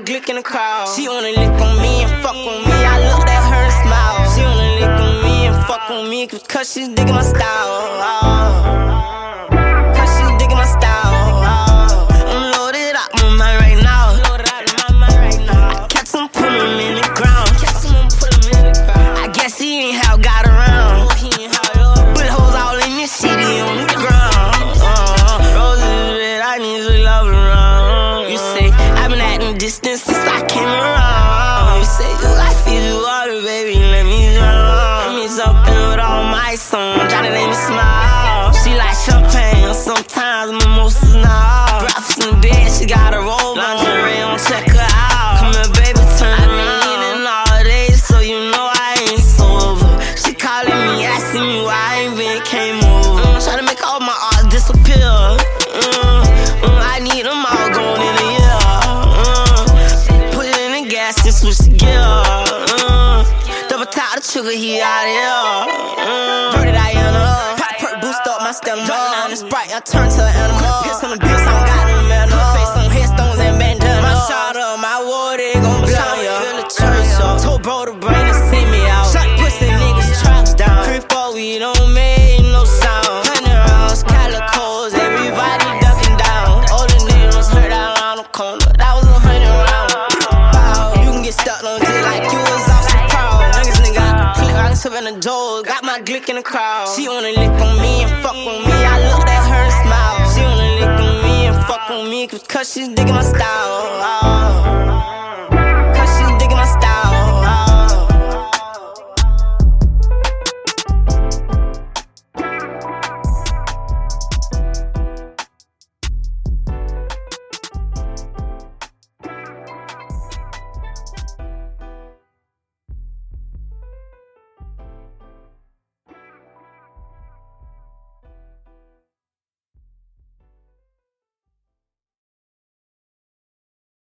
Glick in the crowd. She wanna lick on me and fuck on me. I looked at her and smiled. She wanna lick on me and fuck on me, cause she's digging my style. Cause she's digging my style. I'm loaded up my mind right now. I catch him, put him in the ground. I guess he ain't how got around. Put hoes all in this city on the ground. Roses red, I need to love around. You say I've been acting distant since I came around. You say you like Fiji water, baby, let me drown. Let me jump in with all my songs, try to make me smile. She like champagne, sometimes mimosas now. Breakfast in bed, she got a robe, lingerie on, check her out. Come here, baby, turn around. I've been eating all day, so you know I ain't sober. She calling me, asking me why I ain't been came over. Try to make all my art disappear. I need them all going in a year. Put it in the gas and switch the gear. Double tap the trigger, he out here. Dirty Diana. Pop perk, boost up my stamina. Drop down the Sprite, I turn to an animal. Piss on the bills, I don't got no manner. Put face on headstones and bandana. My shot up, my water, they gon' blow ya. Feel the church up. Told bro to bring and see me out. Shot pussy niggas, traps down. 3-4, we don't make no sound. 100 rounds, calicos, everybody ducking down. All the niggas heard out on the corner. That was 100 rounds. You can get stuck on it like you was off some crowd. Niggas nigga got the clip, I can in the door. Got my Glick in the crowd. She wanna lick on me and fuck on me. I looked at her and smiled. She wanna lick on me and fuck on me, cause she's digging my style.